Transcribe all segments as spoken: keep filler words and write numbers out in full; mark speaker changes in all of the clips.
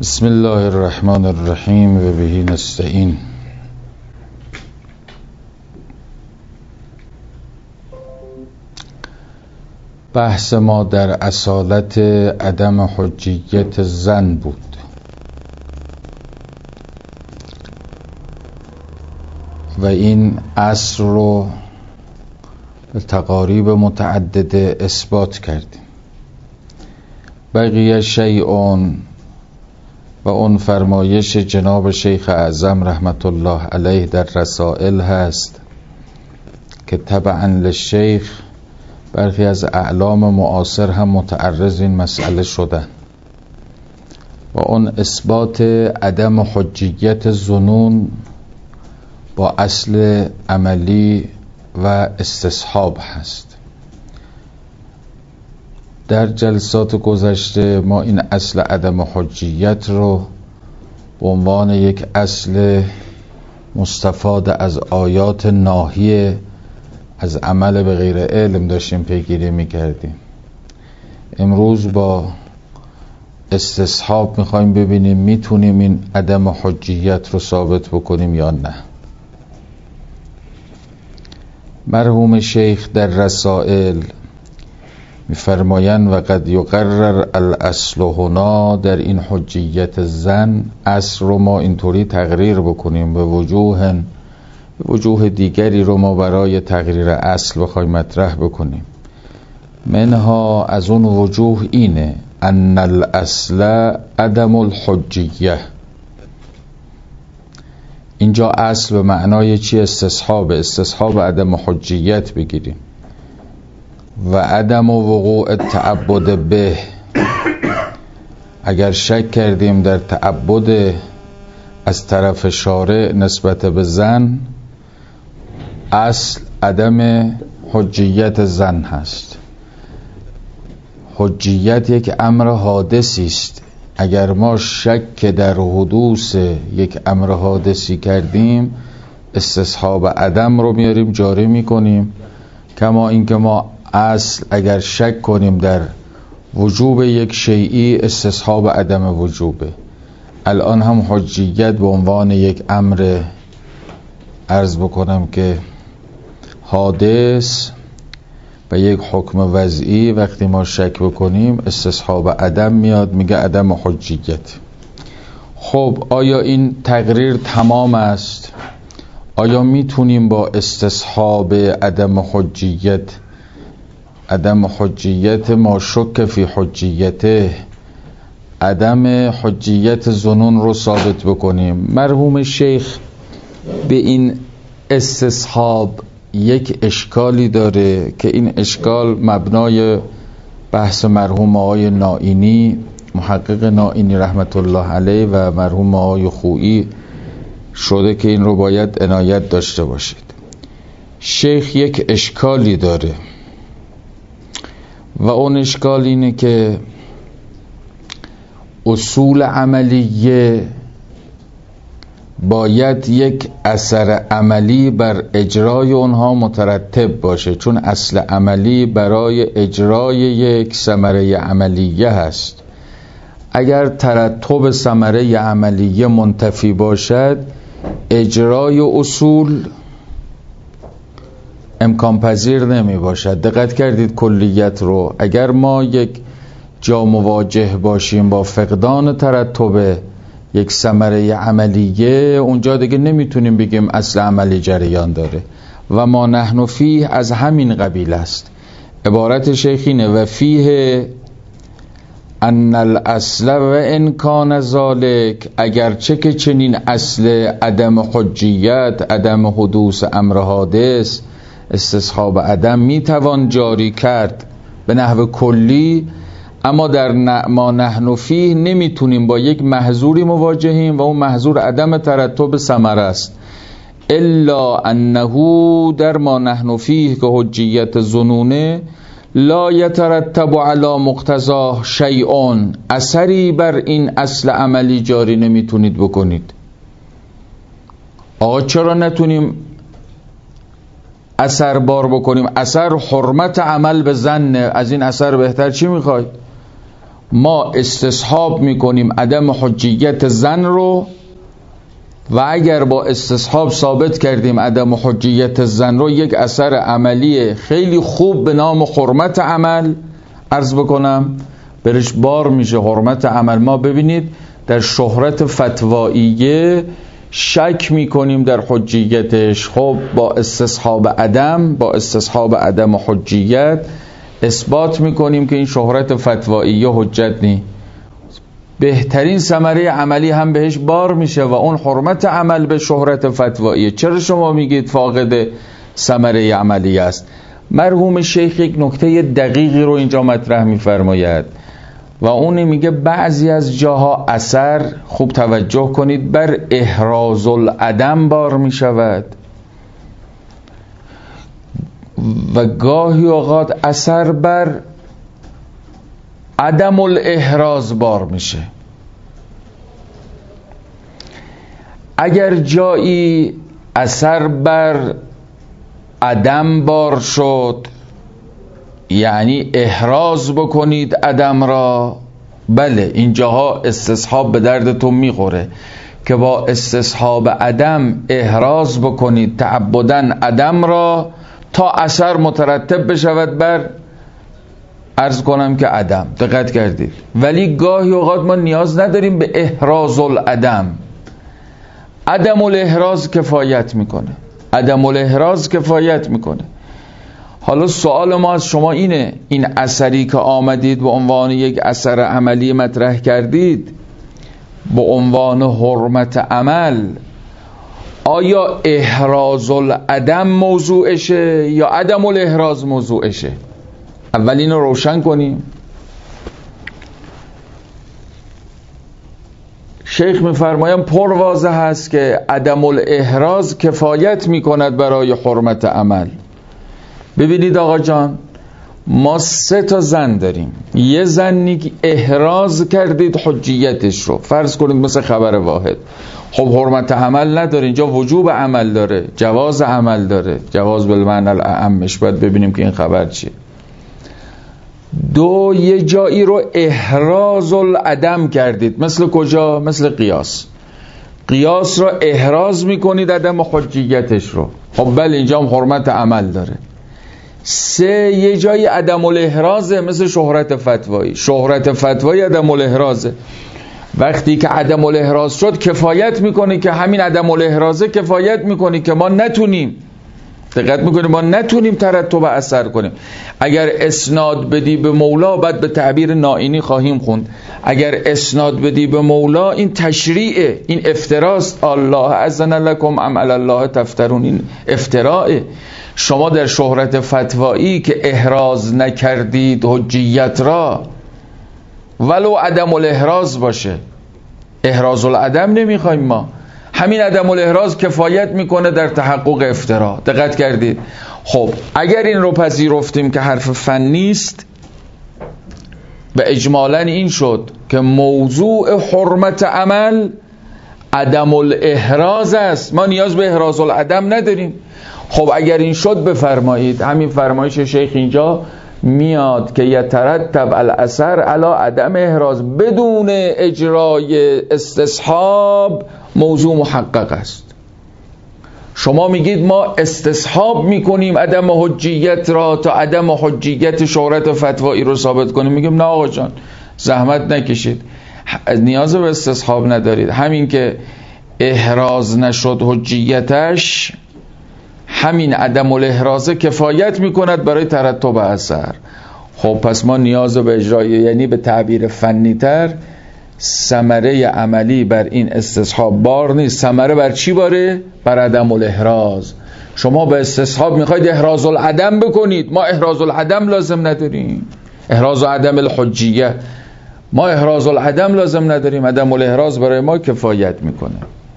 Speaker 1: بسم الله الرحمن الرحیم و بهی نستعین. بحث ما در اصالت عدم حجیت زن بود و این اصل رو به تقاریب متعدده اثبات کردیم. بقیه شیئون و اون فرمایش جناب شیخ اعظم رحمت الله علیه در رسائل هست که تبعا للشیخ برخی از اعلام معاصر هم متعرض این مسئله شدن و اون اثبات عدم حجیت ظنون با اصل عملی و استصحاب هست. در جلسات گذشته ما این اصل عدم حجیت رو به عنوان یک اصل مستفاد از آیات ناهیه از عمل به غیر علم داشتیم پیگیری می‌کردیم. امروز با استصحاب می‌خوایم ببینیم میتونیم این عدم حجیت رو ثابت بکنیم یا نه. مرحوم شیخ در رسائل می‌فرمایند و قد یقرر الاصل هنا، در این حجیت زن اصل رو ما اینطوری تقریر بکنیم به وجوه وجوه دیگری رو ما برای تقریر اصل بخوایم مطرح بکنیم. منها از اون وجوه اینه ان الاصل عدم الحجیه. اینجا اصل به معنای چی؟ استصحاب استصحاب عدم حجیت بگیریم و عدم وقوع التعبد به. اگر شک کردیم در تعبد از طرف شارع نسبت به زن، اصل عدم حجیت زن هست. حجیت یک امر حادثی است. اگر ما شک در حدوث یک امر حادثی کردیم، استصحاب عدم رو میاریم جاری میکنیم. کما اینکه ما اصل اگر شک کنیم در وجوب یک شیئی، استصحاب عدم وجوبه. الان هم حجیت به عنوان یک امر عرض بکنم که حادث و یک حکم وضعی، وقتی ما شک بکنیم استصحاب عدم میاد، میگه عدم حجیت. خب آیا این تقریر تمام است؟ آیا میتونیم با استصحاب عدم حجیت عدم حجیت ما شک فی حجیته عدم حجیت ظنون رو ثابت بکنیم؟ مرحوم شیخ به این استصحاب یک اشکالی داره که این اشکال مبنای بحث مرحوم آقای نائینی، محقق نائینی رحمت الله علیه و مرحوم آقای خویی شده که این رو باید عنایت داشته باشید. شیخ یک اشکالی داره و اون اشکال اینه که اصول عملیه باید یک اثر عملی بر اجرای اونها مترتب باشه، چون اصل عملی برای اجرای یک ثمره عملیه هست. اگر ترتب ثمره عملیه منتفی باشد، اجرای اصول امکان پذیر نمی باشد. دقت کردید کلیت رو؟ اگر ما یک جا مواجه باشیم با فقدان ترتب یک ثمره عملیه، اونجا دیگه نمیتونیم بگیم اصل عملی جریان داره و ما نحن فیه از همین قبیل است. عبارت شیخینه و فیه ان الاصل و ان کان ذالک، اگرچه که چنین اصل عدم حجیت، عدم حدوث امر حادث، استصحاب عدم میتوان جاری کرد به نحو کلی، اما در ما نحن فیه نمیتونیم با یک محظوری مواجهیم و اون محظور عدم ترتب ثمره است. الا انه در ما نحن فیه که حجیت ظنونه لا یترتب علی مقتضاه شیئون، اثری بر این اصل عملی جاری نمیتونید بکنید. آقا چرا نتونیم اثر بار بکنیم؟ اثر حرمت عمل به ظن، از این اثر بهتر چی میخواید؟ ما استصحاب میکنیم عدم حجیت زن رو و اگر با استصحاب ثابت کردیم عدم حجیت زن رو، یک اثر عملی خیلی خوب به نام حرمت عمل عرض بکنم برش بار میشه. حرمت عمل ما ببینید در شهرت فتواییه شک میکنیم در حجیتش، خب با استصحاب عدم با استصحاب عدم حجیت اثبات میکنیم که این شهرت فتواییه حجت نی، بهترین ثمره عملی هم بهش بار میشه و اون حرمت عمل به شهرت فتواییه. چرا شما میگید فاقد ثمره عملی است؟ مرحوم شیخ یک نکته دقیقی رو اینجا مطرح میفرماید و اون میگه بعضی از جاها اثر، خوب توجه کنید، بر احراز العدم بار میشود و گاهی اوقات اثر بر عدم الاحراز بار میشه. اگر جایی اثر بر عدم بار شد، یعنی احراز بکنید عدم را، بله اینجاها استصحاب به دردتون میخوره که با استصحاب عدم احراز بکنید تعبداً عدم را تا اثر مترتب بشود بر عرض کنم که عدم. دقت کردید؟ ولی گاهی اوقات ما نیاز نداریم به احراز العدم، عدم الاحراز کفایت میکنه، عدم الاحراز کفایت میکنه. حالا سوال ما از شما اینه، این اثری که آمدید به عنوان یک اثر عملی مطرح کردید به عنوان حرمت عمل، آیا احراز العدم موضوعشه یا عدم الاحراز موضوعشه؟ اول اینو روشن کنیم. شیخ میفرمایم پر واضح هست که عدم الاحراز کفایت میکند برای حرمت عمل. ببینید آقا جان، ما سه تا زن داریم، یه زنی که احراز کردید حجیتش رو، فرض کنید مثل خبر واحد، خب حرمت عمل نداره، اینجا وجوب عمل داره، جواز عمل داره، جواز بالمعنی الاعمش، باید ببینیم که این خبر چیه. دو، یه جایی رو احراز العدم کردید، مثل کجا؟ مثل قیاس. قیاس رو احراز میکنید عدم حجیتش رو، خب بله اینجا هم حرمت عمل داره. سه، یه جایی عدم الاحرازه، مثل شهرت فتوایی. شهرت فتوایی عدم الاحرازه، وقتی که عدم الاحراز شد کفایت میکنه که همین عدم الاحرازه کفایت میکنه که ما نتونیم، دقت میکنیم، ما نتونیم ترتب اثر کنیم. اگر اسناد بدی به مولا، بعد به تعبیر نائینی خواهیم خوند، اگر اسناد بدی به مولا این تشریعه، این افتراست. الله اذن لکم ام علی الله تفترون، این افتراعه. شما در شهرت فتوایی که احراز نکردید حجیت را، ولو عدم الاحراز باشه، احراز العدم نمیخوایم ما، همین عدم الاحراز کفایت میکنه در تحقق افترا. دقت کردید؟ خب اگر این رو پذیرفتیم که حرف فنی است و اجمالاً این شد که موضوع حرمت عمل عدم الاحراز است، ما نیاز به احراز العدم نداریم. خب اگر این شد بفرمایید، همین فرمایش شیخ اینجا میاد که یترتب الاثر علی عدم احراز، بدون اجرای استصحاب موضوع محقق است. شما میگید ما استصحاب میکنیم عدم حجیت را تا عدم حجیت شهرت فتوایی رو ثابت کنیم. میگیم نه آقا جان، زحمت نکشید، نیاز به استصحاب ندارید، همین که احراز نشد حجیتش، همین عدم الاحراز کفایت میکند برای ترتب اثر. خب پس ما نیاز به اجرای، یعنی به تعبیر فنی تر، ثمره عملی بر این استصحاب بار نیست. ثمره بر چی باره؟ بر عدم الاحراز. شما به استصحاب میخواید احراز العدم بکنید، ما احراز العدم لازم نداریم، احراز عدم الحجیه، ما احراز العدم لازم نداریم، عدم الاحراز برای ما کفایت میکنه.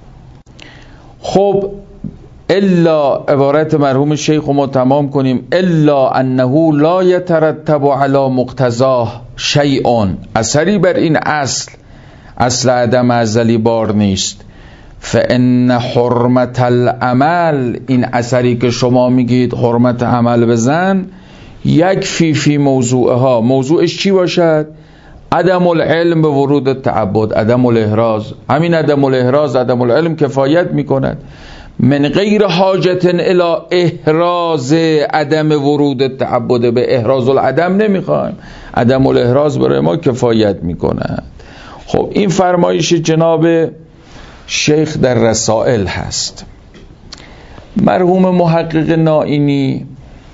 Speaker 1: خب الا، عبارت مرحوم شیخ رو ما تمام کنیم، الا انه لا یترتب علی مقتضاه شیء، اثری بر این اصل، اصل عدم ازلی بار نیست. فان حرمت العمل، این اثری که شما میگید حرمت عمل بزن، یک فی فی موضوعها، موضوعش چی باشد؟ عدم العلم به ورود تعبد، عدم الاحراز. همین عدم الاحراز، عدم العلم کفایت میکند. من غیر حاجت الی احراز عدم ورود تعبد، به احراز العدم نمیخوایم، عدم الاحراز برای ما کفایت میکند. خب این فرمایش جناب شیخ در رسائل هست. مرحوم محقق نائینی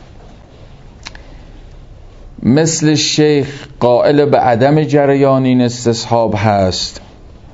Speaker 1: مثل شیخ قائل به عدم جریان این استصحاب هست،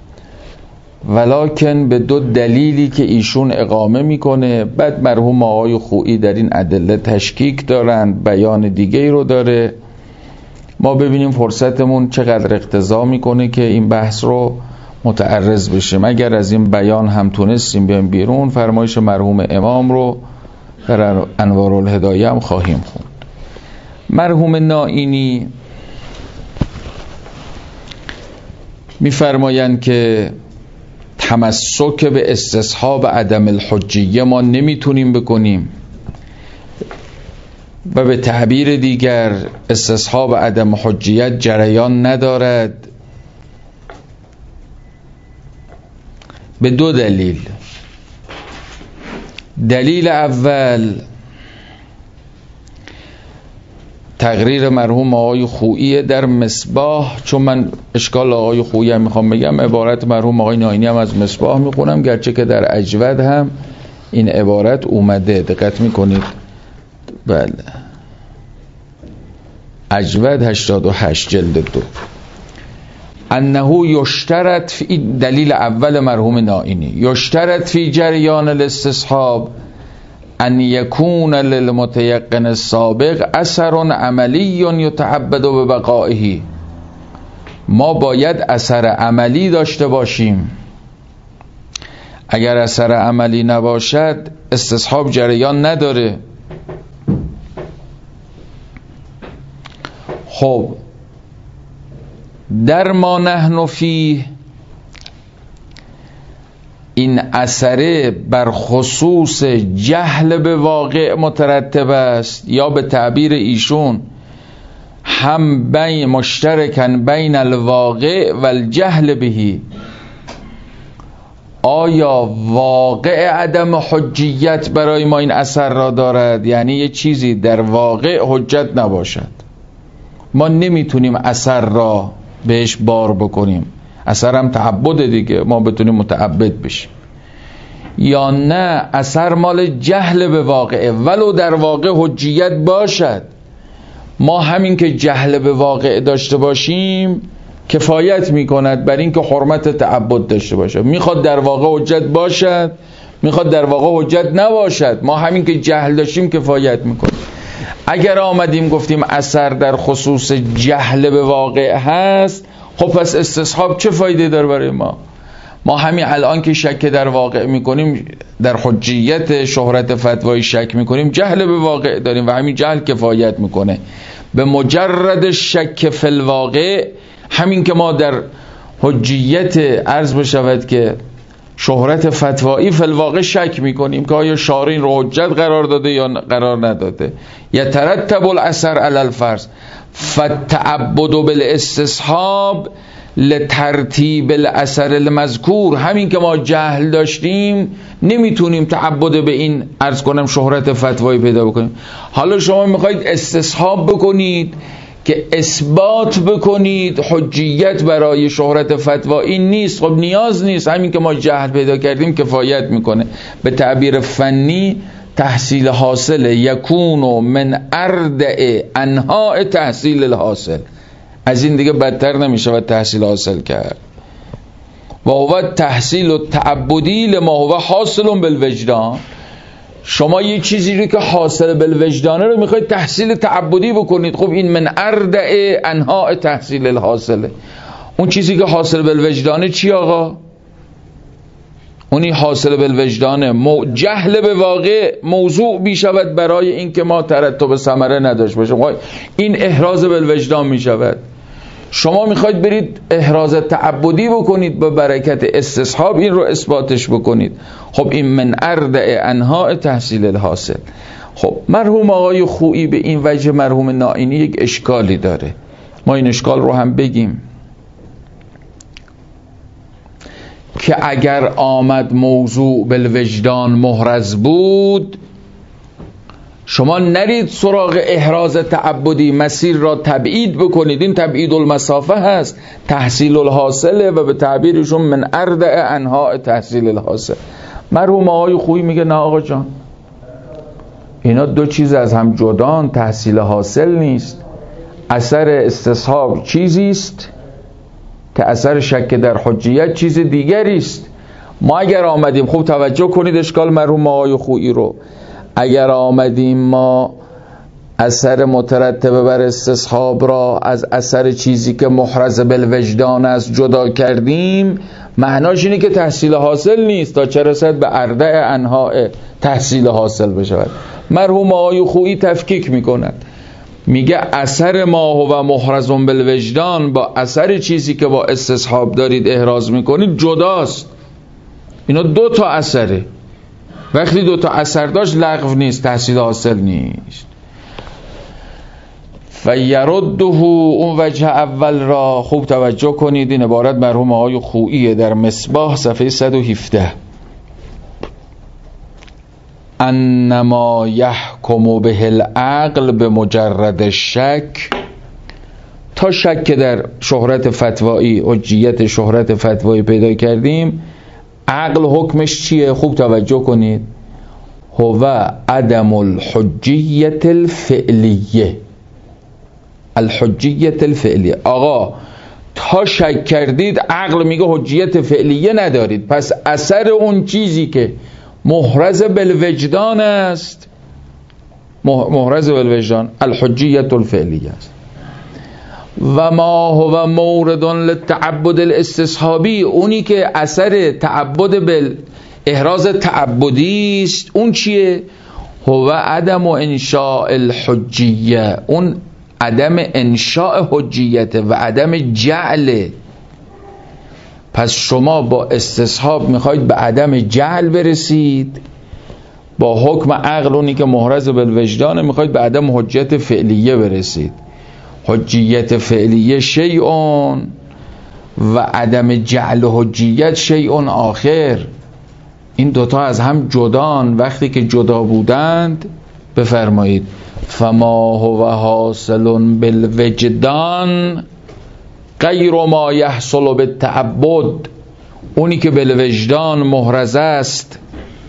Speaker 1: ولکن به دو دلیلی که ایشون اقامه میکنه. بعد مرحوم آقای خویی در این ادله تشکیک دارند، بیان دیگه رو داره. ما ببینیم فرصتمون چقدر اقتضا میکنه که این بحث رو متعرض بشیم. اگر از این بیان هم تونستیم بیایم بیرون، فرمایش مرحوم امام رو در انوارالهدایه هم خواهیم خوند. مرحوم نائینی میفرمایند که تمسک به استصحاب عدم الحجیه ما نمیتونیم بکنیم و به تعبیر دیگر استصحاب عدم حجیت جریان ندارد، به دو دلیل. دلیل اول تقریر مرحوم آقای خویی در مصباح، چون من اشکال آقای خویی هم میخوام بگم، عبارت مرحوم آقای نائینی هم از مصباح میخونم، گرچه که در اجود هم این عبارت اومده. دقت میکنید؟ بله، اجود هشتاد و هشت جلد دو. انه یشترط فی، دلیل اول مرحوم نائینی، یشترط فی جریان الاستصحاب ان یکون للمتیقن السابق اثر عملی یتعبد ببقائه. ما باید اثر عملی داشته باشیم. اگر اثر عملی نباشد استصحاب جریان نداره. خب در ما نحن فی، این اثره بر خصوص جهل به واقع مترتب است، یا به تعبیر ایشون هم بین مشترکن بین الواقع و الجهل بهی. آیا واقع عدم حجیت برای ما این اثر را دارد؟ یعنی یه چیزی در واقع حجت نباشد، ما نمیتونیم اثر را بهش بار بکنیم. اثر هم تعبد دیگه، ما بتونیم متعبد بشیم. یا نه اثر مال جهل به واقعه، ولو در واقع حجیت باشد، ما همین که جهل به واقع داشته باشیم کفایت میکند بر این که حرمت تعبد داشته باشد. میخواد در واقع حجت باشد، میخواد در واقع حجت نباشد، ما همین که جهل داشتیم کفایت میکنه. اگر آمدیم گفتیم اثر در خصوص جهل به واقع هست، خب پس استصحاب چه فایده داره برای ما؟ ما همین الان که شک در واقع میکنیم، در حجیت شهرت فتوایی شک میکنیم، جهل به واقع داریم و همین جهل کفایت میکنه. به مجرد شک فی الواقع، همین که ما در حجیت عرض بشود که شهرت فتوایی فی الواقع شک میکنیم که آیا شارع این رو حجت قرار داده یا قرار نداده، یترتب الاثر علی الفرض فتعبد بالاستصحاب لترتیب الاثر المذکور. همین که ما جهل داشتیم نمیتونیم تعبد به این عرض کنم شهرت فتوایی پیدا بکنیم. حالا شما میخواید استصحاب بکنید که اثبات بکنید حجیت برای شهرت فتوایی نیست، خب نیاز نیست، همین که ما جهل پیدا کردیم کفایت میکنه. به تعبیر فنی تحصیل حاصل یکون من اردع انواع تحصیل الحاصل، از این دیگه بدتر نمیشه و تحصیل حاصل کرد. و هو تحصیل و تعبدی لما هو حاصل بالوجدان. شما یه چیزی رو که حاصل بالوجدانه رو میخواید تحصیل تعبدی بکنید، خب این من اردع انواع تحصیل الحاصله. اون چیزی که حاصل بالوجدانه چی آقا؟ اونی حاصل بالوجدانه مو جهل به واقع موضوع بیشود برای این که ما ترتب ثمره نداشت باشیم، این احراز بالوجدان میشود. شما میخواید برید احراز تعبدی بکنید با برکت استصحاب این رو اثباتش بکنید، خب این من اردع انواع تحصیل الحاصل. خب مرحوم آقای خویی به این وجه مرحوم نائینی یک اشکالی داره، ما این اشکال رو هم بگیم. که اگر آمد موضوع بالوجدان محرز بود، شما نرید سراغ احراز تعبدی، مسیر را تبعید بکنید. این تبعید المسافه هست، تحصیل الحاصله و به تعبیرشون من اردع انواع تحصیل الحاصل. مرحوم آقای خویی میگه نه آقا جان، اینا دو چیز از هم جدان، تحصیل حاصل نیست. اثر استصحاب چیزی است که اثر شک در حجیت چیز دیگری است. ما اگر آمدیم، خوب توجه کنید اشکال مرحوم آقای خویی رو، اگر آمدیم ما اثر مترتب بر استصحاب را از اثر چیزی که محرز بالوجدان است جدا کردیم، معناش اینه که تحصیل حاصل نیست تا چه رسد به اردع انواع تحصیل حاصل بشود. مرحوم آقای خویی تفکیک میکند، میگه اثر ما و محرز بالوجدان با اثر چیزی که با استصحاب دارید احراز میکنید جداست. اینا دو تا اثره، وقتی دو تا اثر داشت لغو نیست، تحصیل حاصل نیست. فیرده، اون وجه اول را خوب توجه کنید، این عبارت مرحوم آقای خویی در مصباح صفحه صد و هفده. انما یحکم به العقل به مجرد شک، تا شک که در شهرت فتوایی، حجیت شهرت فتوایی پیدا کردیم، عقل حکمش چیه؟ خوب توجه کنید، هو عدم الحجیت الفعلیه. الحجیت الفعلیه، آقا تا شک کردید عقل میگه حجیت فعلیه ندارید، پس اثر اون چیزی که محرز بالوجدان است، محرز بالوجدان الحجیت الفعلیه است. و ما هو مورد للتعبد الاستصحابی، اونی که اثر تعبد بال احراز تعبدی است، اون چیه؟ هو عدم انشاء الحجیه، اون عدم انشاء حجیت و عدم جعل. پس شما با استصحاب میخواید به عدم جعل برسید، با حکم عقل اونی که محرز بالوجدان میخواید به عدم حجیت فعلیه برسید. حجیت فعلیه شیئون و عدم جعل حجیت شیئون آخر. این دوتا از هم جدان، وقتی که جدا بودند بفرمایید فما هو حاصل بالوجدان غیر ما یحصل بالتعبد، اونی که بالوجدان محرز است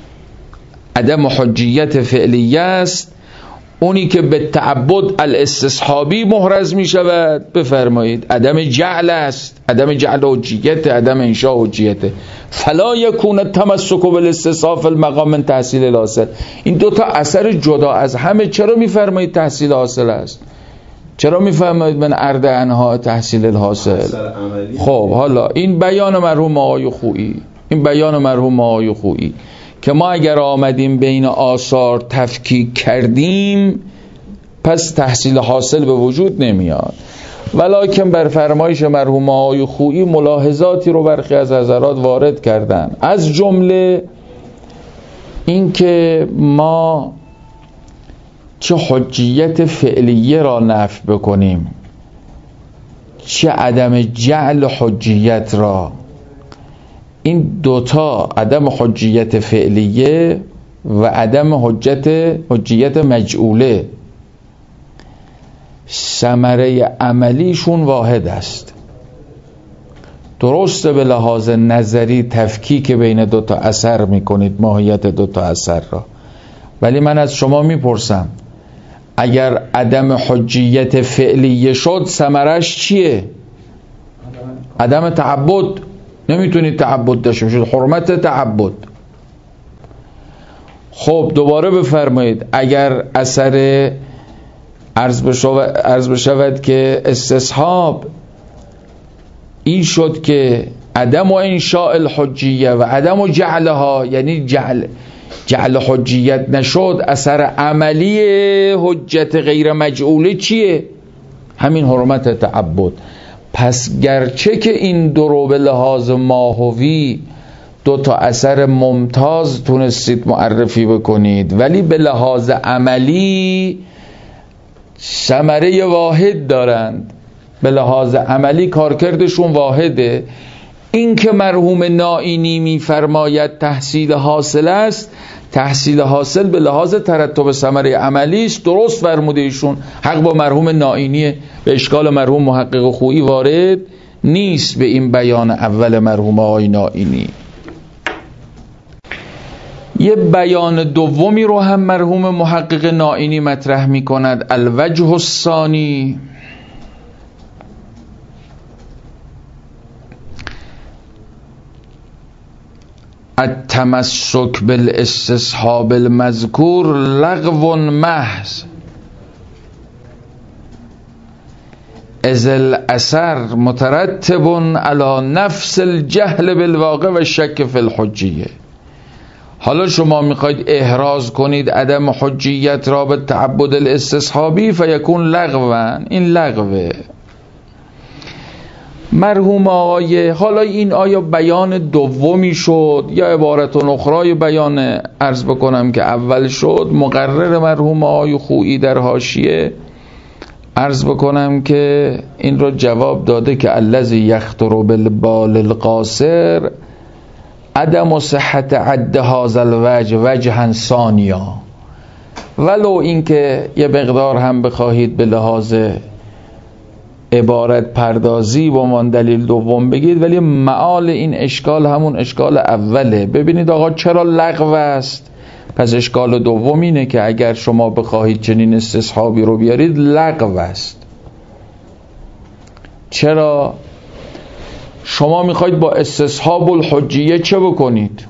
Speaker 1: عدم حجیت فعلیه است، اونی که به تعبد الاستصحابی محرز می شود بفرمایید عدم جعل است، عدم جعل حجیت، عدم انشاء حجیت. فلا یکون التمسک بالاستصحاب فی المقام من تحصیل الحاصل. این دوتا اثر جدا از همه چرا می فرمایید تحصیل حاصل است؟ چرا می فرمایید من اردع انواع تحصیل الحاصل؟ خب حالا این بیان مرحوم آقای خویی، این بیان مرحوم آقای خویی که ما اگر آمدیم بین آثار تفکیک کردیم پس تحصیل حاصل به وجود نمیاد. ولکن بر فرمایش مرحوم آقای خویی ملاحظاتی رو برخی از حضرات وارد کردن، از جمله این که ما چه حجیت فعلیه را نفی بکنیم چه عدم جعل حجیت را. این دوتا، عدم حجیت فعلیه و عدم حجت حجیت مجعوله، ثمره عملیشون واحد است. درسته به لحاظ نظری تفکیک بین دوتا اثر میکنید، ماهیت دوتا اثر را، ولی من از شما میپرسم اگر عدم حجیت فعلیه شد ثمرش چیه؟ عدم تعبد. نمیتونید تعبد داشته باشید، حرمت تعبد. خب دوباره بفرمایید اگر اثر عرض بشود, عرض بشود که استصحاب این شد که عدم و انشاء الحجیه و عدم و جعلها، یعنی جعل جعل حجیت نشد، اثر عملی حجت غیر مجعوله چیه؟ همین حرمت تعبد. پس گرچه که این دو رو به لحاظ ماهوی دو تا اثر ممتاز تونستید معرفی بکنید، ولی به لحاظ عملی ثمره واحد دارند، به لحاظ عملی کارکردشون واحده. این که مرحوم نائینی میفرماید تحصیل حاصل است، تحصیل حاصل به لحاظ ترتب ثمره عملی است، درست فرموده ایشون، حق با مرحوم نائینی، به اشکال مرحوم محقق خویی وارد نیست به این بیان اول مرحوم آقای نائینی. یه بیان دومی رو هم مرحوم محقق نائینی مطرح می کند، الوجه الثانی، التمسک بالاستصحاب المذکور لغو محض اذ الاثر مترتب علی نفس الجهل بالواقع و شک فی الحجیه. حالا شما میخواید احراز کنید عدم حجیت را به تعبد الاستصحابی فیکون لغوا، این لغوه. مرحوم آقای، حالا این آیا بیان دومی شد یا عبارت اخرای بیان عرض بکنم که اول شد؟ مقرر مرحوم آقای خویی در حاشیه عرض بکنم که این رو جواب داده که الذی یخطر بالبال القاصر عدم صحت عد هذا الوجه وجها ثانیا، ولو اینکه یه مقدار هم بخواهید به لحاظ عبارت پردازی با من دلیل دوم بگید، ولی معال این اشکال همون اشکال اوله. ببینید آقا چرا لغو است؟ پس اشکال دوم اینه که اگر شما بخواهید چنین استصحابی رو بیارید لغو است. چرا؟ شما میخواید با استصحاب الحجیه چه بکنید؟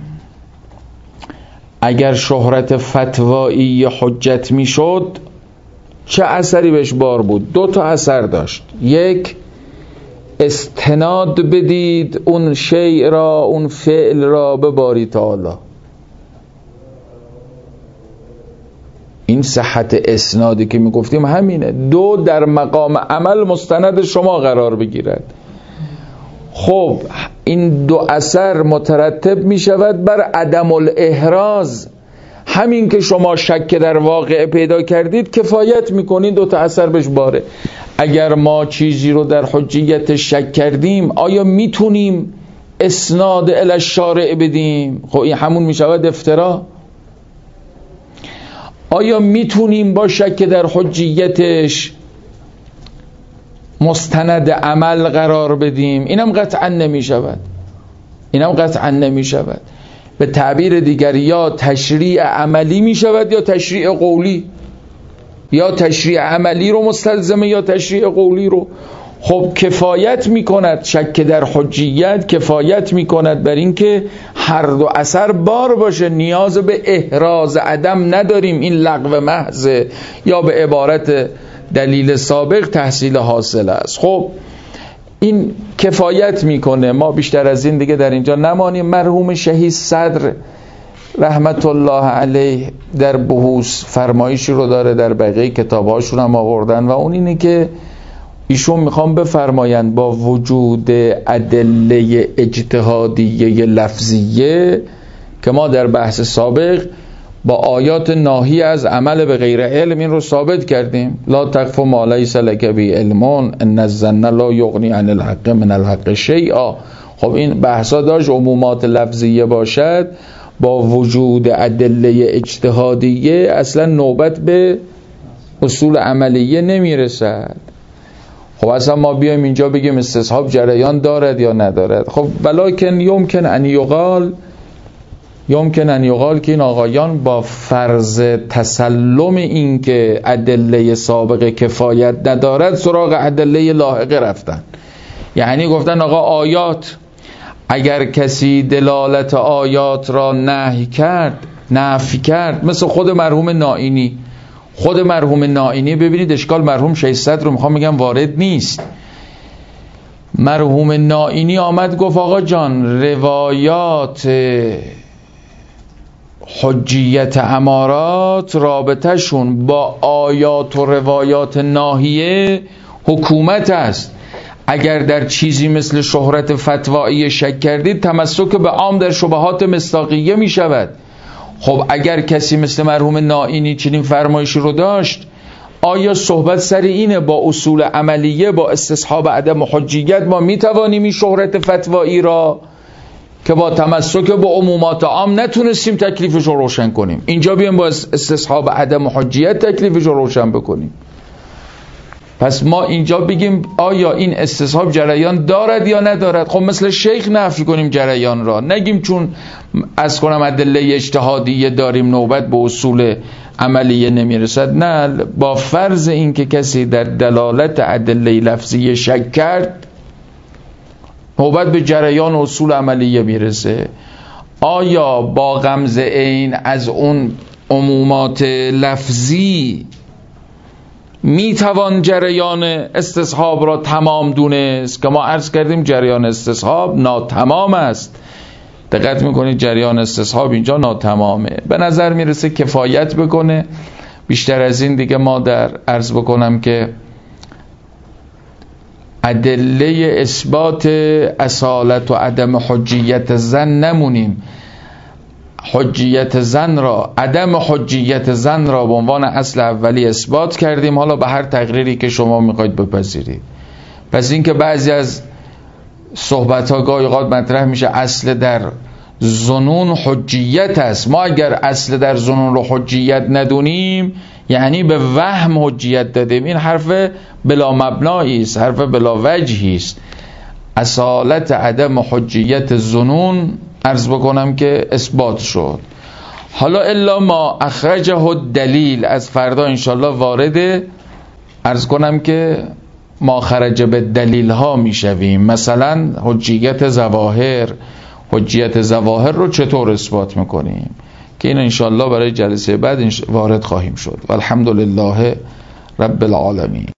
Speaker 1: اگر شهرت فتوایی حجت میشد چه اثری بهش بار بود؟ دو تا اثر داشت. یک، استناد بدید اون شیء را، اون فعل را به باری تعالی. این صحت اسنادی که میگفتیم همینه. دو، در مقام عمل مستند شما قرار بگیرد. خب این دو اثر مترتب میشود بر عدم الاحراز. همین که شما شک در واقع پیدا کردید کفایت میکنید، دو تا اثر بهش باره. اگر ما چیزی رو در حجیت شک کردیم آیا میتونیم اسناد الی الشارع بدیم؟ خب این همون میشود افترا. آیا میتونیم با شک در حجیتش مستند عمل قرار بدیم؟ اینم قطعا نمیشود، اینم قطعا نمیشود. به تعبیر دیگر یا تشریع عملی می شود یا تشریع قولی، یا تشریع عملی رو مستلزمه یا تشریع قولی رو. خب کفایت می کند شک در حجیت، کفایت می کند بر این که هر دو اثر بار باشه، نیاز به احراز عدم نداریم، این لغو محض یا به عبارت دلیل سابق تحصیل حاصل است. خب این کفایت میکنه، ما بیشتر از این دیگه در اینجا نمانیم. مرحوم شهید صدر رحمت الله علیه در بحوث فرمایشی رو داره، در بقیه کتابهاشون هم آوردن، و اون اینه که ایشون میخوام بفرمایند با وجود ادله اجتهادیه لفظیه که ما در بحث سابق با آیات ناهی از عمل به غیر علم این رو ثابت کردیم، لا تقف ما لیس لک به علم ان الظن لا یغنی عن الحق من الحق شیئا. خب این بحثا داشت عمومات لفظیه باشد، با وجود ادله اجتهادیه اصلا نوبت به اصول عملیه نمیرسد. خب اصلا ما بیایم اینجا بگیم استصحاب جریان دارد یا ندارد. خب ولکن یمکن ان یقال یمکن ان یقال که این آقایان با فرض تسلم این که ادله سابقه کفایت ندارد سراغ ادله لاحقه رفتن. یعنی گفتن آقا آیات، اگر کسی دلالت آیات را نهی کرد، نفی کرد، مثل خود مرحوم نائینی. خود مرحوم نائینی ببینید اشکال مرحوم شیخ صدر رو میخوام بگم وارد نیست. مرحوم نائینی آمد گفت آقا جان روایات حجیت امارات رابطهشون با آیات و روایات ناهیه حکومت است. اگر در چیزی مثل شهرت فتوایی شک کردید تمسک به عام در شبهات مصداقیه می شود. خب اگر کسی مثل مرحوم نائینی چنین فرمایشی رو داشت، آیا صحبت سر اینه با اصول عملیه، با استصحاب عدم حجیت ما میتوانیم این شهرت فتوایی را که با تمسک به عمومات عام نتونستیم تکلیفش رو روشن کنیم، اینجا بیایم با استصحاب عدم حجیت تکلیفش رو روشن بکنیم؟ پس ما اینجا بگیم آیا این استصحاب جریان دارد یا ندارد؟ خب مثل شیخ نفی کنیم جریان را، نگیم چون از کنم ادله اجتهادیه داریم نوبت به اصول عملیه نمیرسد. نه، با فرض این که کسی در دلالت ادله لفظی شک کرد نوبت به جریان اصول عملیه میرسه. آیا با غمز عین از اون عمومات لفظی میتوان جریان استصحاب را تمام دونست که ما عرض کردیم جریان استصحاب ناتمام است. دقت میکنید جریان استصحاب اینجا ناتمامه، به نظر میرسه کفایت بکنه. بیشتر از این دیگه ما در عرض بکنم که ادله اثبات اصالت و عدم حجیت زن نمونیم، حجیت زن را، عدم حجیت زن را به عنوان اصل اولی اثبات کردیم، حالا به هر تقریری که شما میخواید بپذیرید. پس این که بعضی از صحبت ها گاهی اوقات مطرح میشه اصل در ظنون حجیت است، ما اگر اصل در ظنون رو حجیت ندونیم یعنی به وهم حجیت دادیم، این حرف بلا مبنایی است، حرف بلا وجهی است. اصالت عدم حجیت ظنون عرض بکنم که اثبات شد. حالا الا ما اخرجه الدلیل، از فردا انشالله وارد عرض کنم که ما خرج به دلیل ها میشویم. مثلا حجیت ظواهر، حجیت ظواهر رو چطور اثبات میکنیم که این انشالله برای جلسه بعد وارد خواهیم شد. والحمدلله رب العالمین.